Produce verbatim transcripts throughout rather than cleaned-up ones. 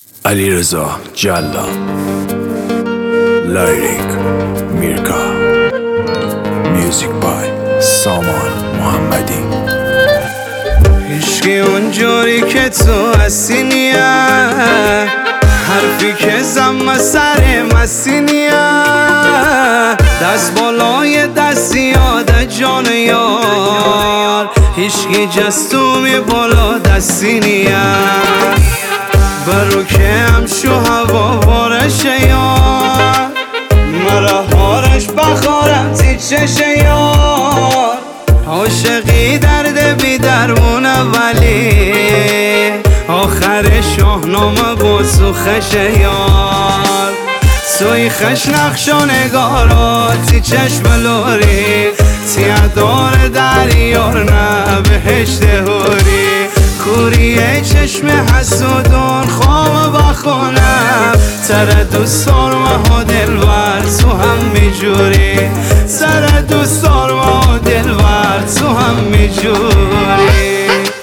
علیرضا جلاد، لیریک میرکا، میوزیک بای سامان محمدی. هیچکی اونجوری که تو هستی نیه، حرفی که زم سر مستی نیه، دست بالای دست یاد جان یار، هیچکی جستومی بالا دستی نیه، برو که همشو هوا بارشه یار، مرا هارش بخارم تی چشه یار، عاشقی درد بی درمونه ولی آخر شاهنامه با سوخشه یار، توی خش نقش و نگاراتی چشم لوری، تی ادار دریار نه بهشت هوری، کوریه چشم حسودون خواب بخونم، سر دوستان ما دلور تو هم میجوری، سر دوستان ما دلور تو هم میجوری.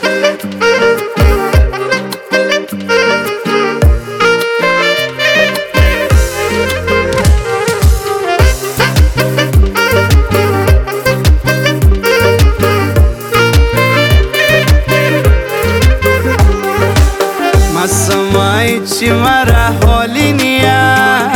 مسمای چی مرا حالی نیا،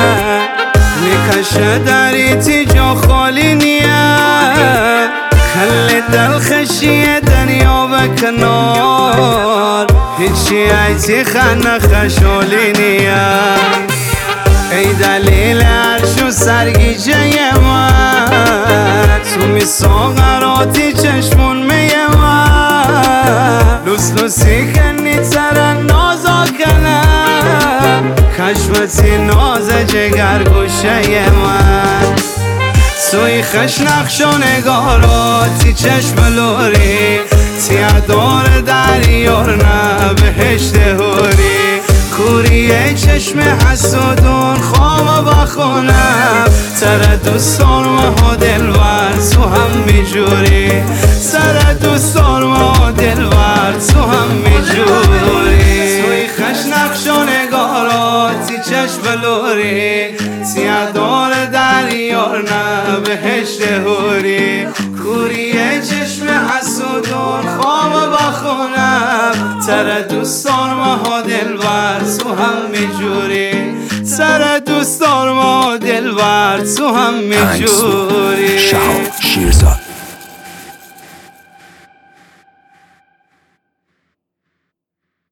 نکشه داری تی جا خالی نیا، خلی دل خشی دنیا بکنار، هیچی ایتی خانه خشالی نیا، ای دلیل عرشو سرگیجه من، تو می ساغراتی چشمون میه من، لوس لوسی کنی ترن نازا کنم، کشمتی ناز جگر گوشه من، توی خش نقش و نگاراتی چشم لوری، تی ادار دریار نه بهشت هوری، کوریه چشم حسودون خواب بخونم، سر دوستان ما دلور تو هم میجوری، سر دوستان ما دلور تو هم میجوری، توی خش نقش و نگاراتی چشم لوری، تی ادار دریار نه بهشت هوری، کوریه چشم حسودون خواب بخونم، سر دوستان ما دلور تو هم میجوری، سر دوستان ما دلور تو هم میجوری. شهاب شیرزاد